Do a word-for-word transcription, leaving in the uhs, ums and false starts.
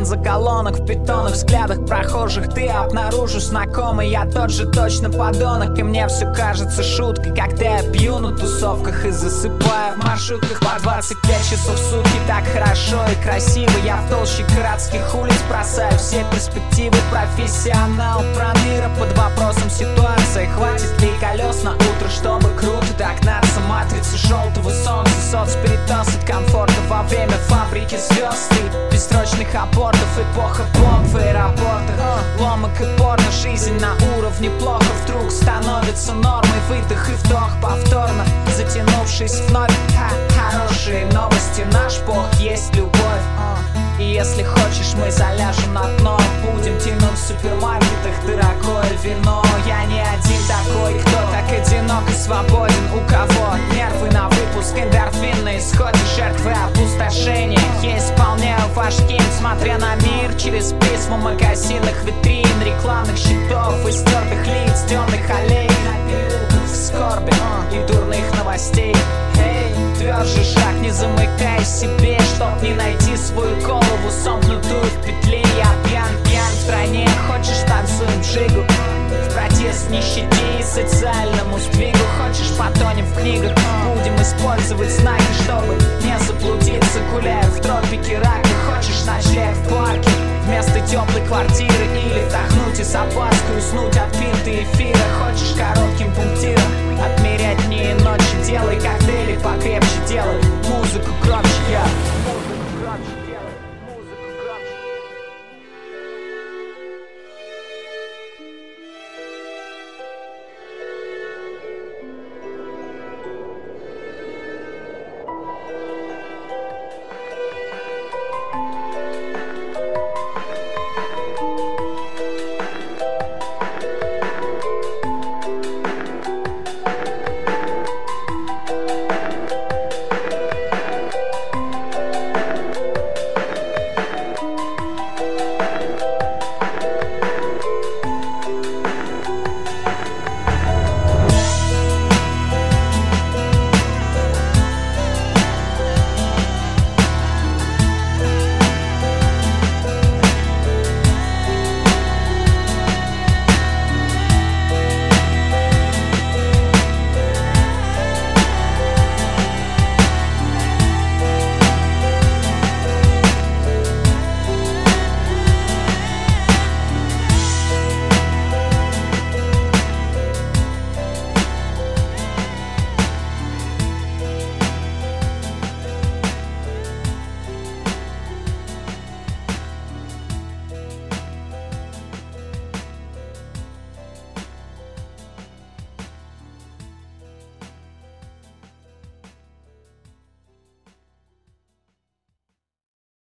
бензоколонок, в питонных взглядах прохожих ты обнаружишь знакомый. Я тот же точно подонок, и мне все кажется шуткой, когда я пью на тусовках и засыпаю в маршрутках по двадцать пять часов в сутки. Так хорошо и красиво, я в толще городских улиц бросаю все перспективы. Профессионал, проныра под вопросом ситуации. Хватит ли колес на утро, чтобы круто догнаться? Матрицы желтого солнца, соцперетос от комфорта во время фабрики звезд и бессрочных абортов. Эпоха бомб в аэропортах, ломок и порно. Жизнь на уровне плохо вдруг становится нормой. Выдох и вдох повторно, затянувшись вновь. Ха, хорошие новости, наш бог есть любовь. И если хочешь, мы заляжем на дно. Будем тянуть в супермаркетах дорогое вино. Я не один такой, кто так одинок и свободен. У кого нервы на выпуск, эндорфин на исходе, жертвы опустошения. Я исполняю ваш гимн, смотря на мир через призму магазинных витрин, рекламных щитов и стертых лиц, темных аллей, скорби и дурных новостей. Эй, тверже шаг, не замыкай себе, чтоб не найти свою голову, сомкнутую в петле. Я пьян, пьян в стране, хочешь танцуем джигу, в протест нищете и социальному сдвигу. Хочешь потонем в книгах, будем использовать знаки, чтобы не заблудиться, гуляя в тропике рака. Хочешь ночлег в парке вместо теплой квартиры, или вдохнуть из опаску, уснуть от пинты эфира. Хочешь коротким пунктиром отмерять дни и ночи, делай коктейли покрепче, делай музыку громче. Я